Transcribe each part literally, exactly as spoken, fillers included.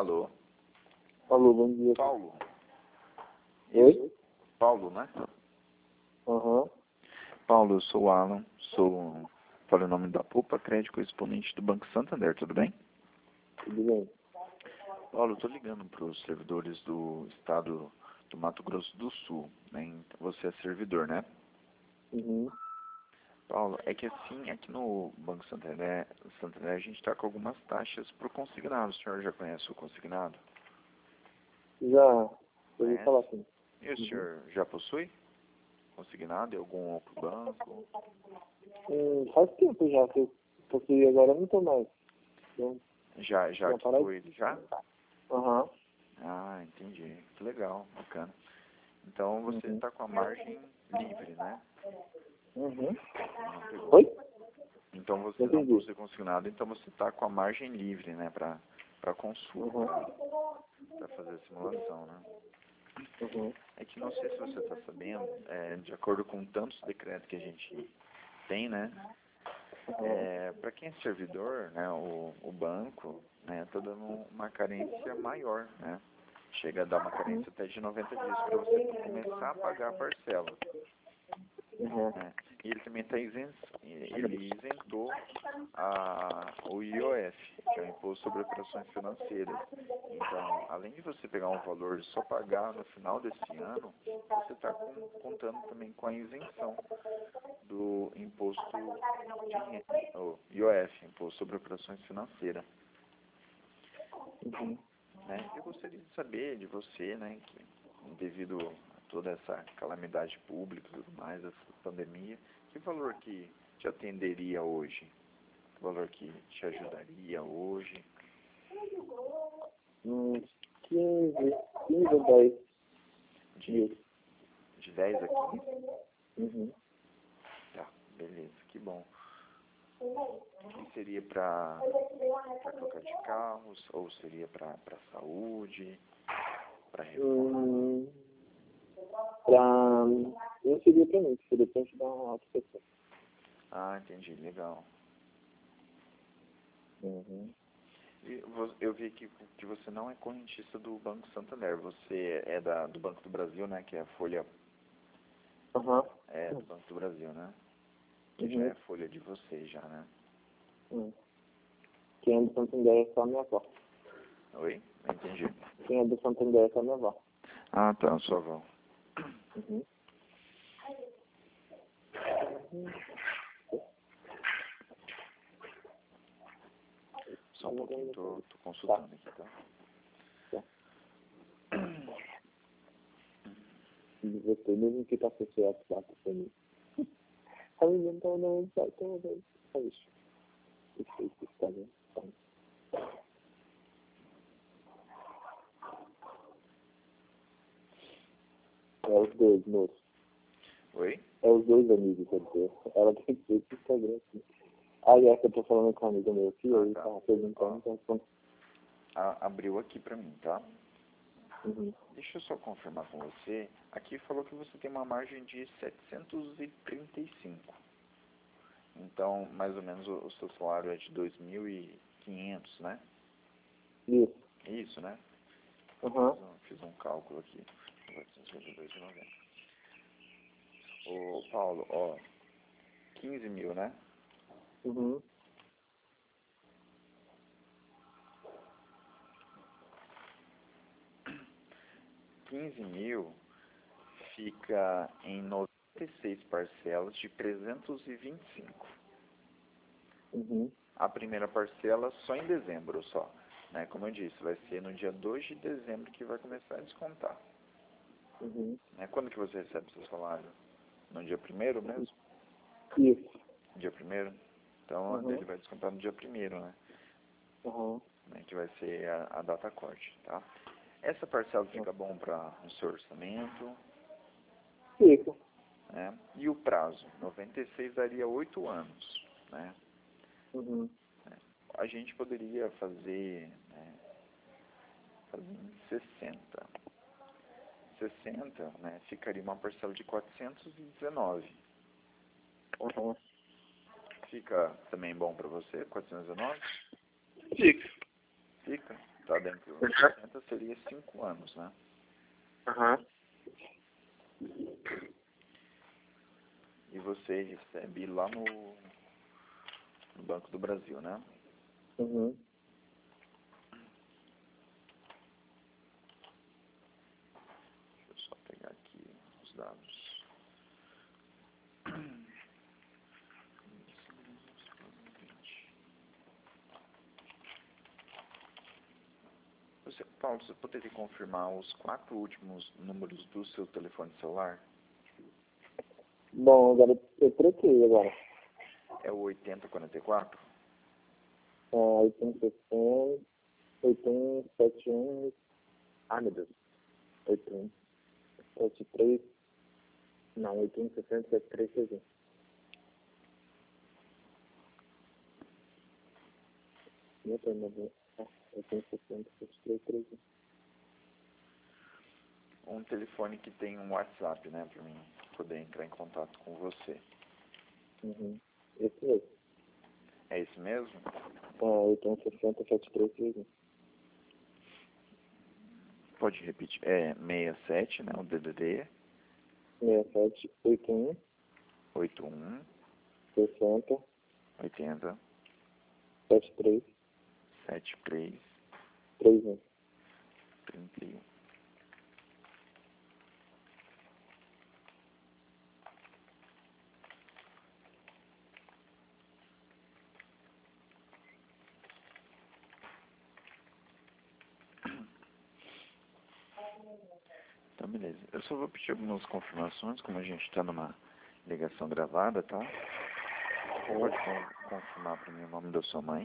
Alô? Alô, bom dia. Paulo? Oi? Paulo, né? Aham. Paulo, eu sou o Alan, sou, falei o nome da Poupa Crédito, exponente do Banco Santander, tudo bem? Tudo bem. Paulo, eu tô ligando para os servidores do estado do Mato Grosso do Sul, né? Então, você é servidor, né? Uhum. Paulo, é que assim, aqui no Banco Santander, Santander a gente está com algumas taxas para o consignado. O senhor já conhece o consignado? Já, eu ouvi Conhece? falar assim. E o Uhum. senhor já possui consignado em algum outro banco? Hum, faz tempo já que eu consegui, agora eu não tô mais. Então, Já, já já quitou parei? ele já? Aham. Ah, entendi. Que legal, bacana. Então você Uhum. está com a margem livre, né? Uhum. Não pegou. Oi? Então você Não não entendi. possui consignado, então você está com a margem livre, né? Para para consulta, Uhum. para fazer a simulação, né? Uhum. É que não sei se você está sabendo, é, de acordo com tantos decretos que a gente tem, né? Uhum. É, para quem é servidor, né? O, o banco, né? Está dando uma carência maior, né? Chega a dar uma carência até de noventa dias para você começar a pagar a parcela. Uhum. Né? E ele também está isento, ele isentou a, o I O F, que é o Imposto sobre Operações Financeiras. Então, além de você pegar um valor e só pagar no final desse ano, você está contando também com a isenção do imposto de renda, o I O F, Imposto sobre Operações Financeiras. Uhum. Né? Eu gostaria de saber de você, né, que devido a toda essa calamidade pública e tudo mais, essa pandemia, que valor que te atenderia hoje? Que valor que te ajudaria hoje? Hum, quinze, quinze ou dez De, dias. de dez a quinze? Uhum. Tá, beleza, que bom. E seria para trocar de carros, ou seria para saúde, para reforma? Hum, pra... Não seria pra mim, seria pra ajudar uma outra pessoa. Ah, entendi, legal. Uhum. E vo- eu vi que, que você não é correntista do Banco Santander, você é da, do Banco do Brasil, né, que é a folha, Aham. é do Banco do Brasil, né, que já é Uhum. a folha de vocês já, né. Uhum. Quem é do Santander é só a minha avó. Oi? Não entendi. Quem é do Santander é só a minha avó. Ah, tá, sua avó. Uhum. Só um pouquinho, tô, tô Tá. consultando aqui, tá. Tá. E você mesmo que tá associado lá com você mesmo. A menina tá não vai toda. É isso. Isso, isso, tá bem. Tá. É os dois, moço. Oi? É os dois amigos, quer dizer. Ela tem que ter esse Instagram aqui. Ah, é que eu tô falando com um amigo meu aqui, Ah, aí tá. tava perguntando, então respondo. A, abriu aqui pra mim, tá. Uhum. Deixa eu só confirmar com você. Aqui falou que você tem uma margem de setecentos e trinta e cinco. Então, mais ou menos, o, o seu salário é de dois mil e quinhentos, né? Isso. É isso, né? Aham. Fiz um, fiz um cálculo aqui. novecentos e cinquenta e dois e noventa. Ô, Paulo, ó, quinze mil, né? Uhum. quinze mil fica em noventa e seis parcelas de trezentos e vinte e cinco. Uhum. A primeira parcela só em dezembro, só. Né? Como eu disse, vai ser no dia dois de dezembro que vai começar a descontar. Uhum. Né? Quando que você recebe seu salário? No dia primeiro mesmo? Isso. Dia primeiro? Então, Uhum. ele vai descontar no dia primeiro, né? Uhum. Né? Que vai ser a, a data corte, tá? Essa parcela fica bom para o seu orçamento, Fica. né? E o prazo? noventa e seis daria oito anos, né? Uhum. A gente poderia fazer, né, fazer em sessenta. sessenta, né, ficaria uma parcela de quatrocentos e dezenove. Uhum. Fica também bom para você, quatrocentos e dezenove? Fica. Fica? Tá dentro dos sessenta seria cinco anos, né? Aham. E você recebe lá no, no Banco do Brasil, né? Uhum. Deixa eu só pegar aqui os dados. Você, Paulo, você poderia confirmar os quatro últimos números do seu telefone celular? Bom, agora eu troquei agora. É o oitenta quarenta e quatro? Ah, oitenta e sessenta, oitenta, setenta e um. Ah, meu Deus. oitenta, setenta e três. Não, oitenta, sessenta, setenta e três, sessenta e um. Meu Deus, meu Deus. Ah, oitenta, sessenta, setenta e três, sessenta e um. Um telefone que tem um WhatsApp, né? Pra mim poder entrar em contato com você. Uhum. Esse mesmo. É esse mesmo? Ah, oitenta, sessenta, setenta e três, sessenta e um. Pode repetir. É sessenta e sete, né? O D D D. sessenta e sete, oitenta e um, oitenta e um, sessenta, oitenta, setenta e três, setenta e três, trinta e um. trinta e um. Então, beleza. Eu só vou pedir algumas confirmações, como a gente está numa ligação gravada, tá? Você pode con- confirmar para mim o nome da sua mãe?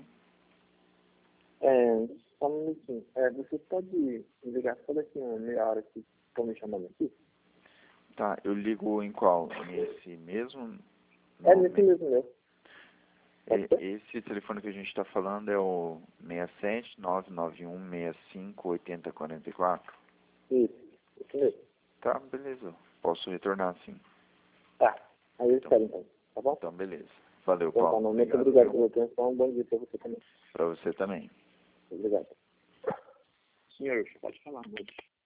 É, só um minutinho. É, você pode me ligar só daqui uma meia hora que estão me chamando aqui? Tá, eu ligo em qual? Nesse mesmo É nome? nesse mesmo meu. Pode E- ser? Esse telefone que a gente está falando é o seis sete, nove nove um, seis cinco, oito zero quatro quatro? Isso, isso mesmo. Tá, beleza. Posso retornar sim. Tá. Aí eu Então, espero então, tá bom? então beleza. Valeu, Então tá, Paulo. não, muito Obrigado, obrigado viu? pela atenção. Bom dia pra você também. Para você também. Obrigado. Senhor, pode falar, moço.